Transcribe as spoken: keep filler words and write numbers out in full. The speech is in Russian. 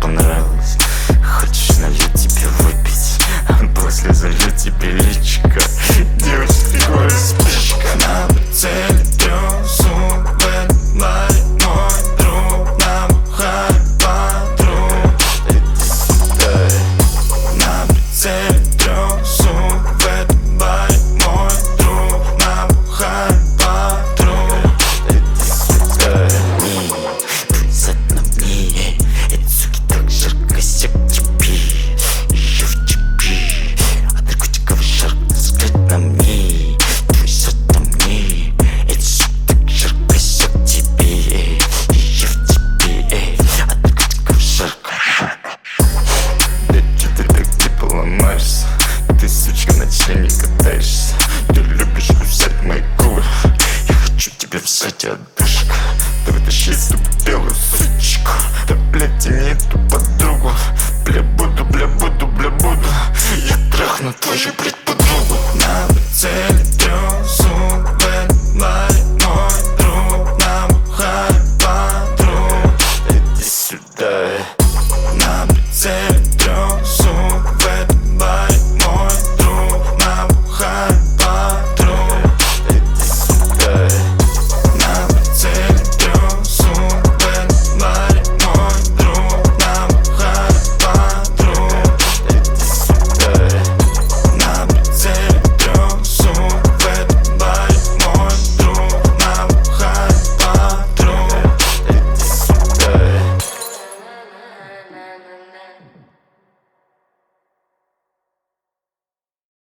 понравилось. Хочешь, налью тебе выпить, а после залью тебе личико. Девочка, ты говоришь, спичка. На прицеле трёсу в этом баре мой друг. Набухай подруг, иди сюда. На прицеле трёсу в этом баре мой друг. Набухай подруг, иди сюда. Твой зад на мне, эти суки так жарко сек-чипи. Еще в чипи, а наркотиков жарко взгляд на мне. Твой зад на мне, эти суки так жарко сек-чипи. Еще в чипи, а наркотиков жарко. Да че ты так типа ломаешься? Ты, сучка, на члене катаешься. Ты любишь взять мои губы, я хочу тебя взять и отдышка. Ты вытащи эту белую сучку, да блять тяни эту подругу. Бля буду, бля буду, бля буду, я трахну твою пред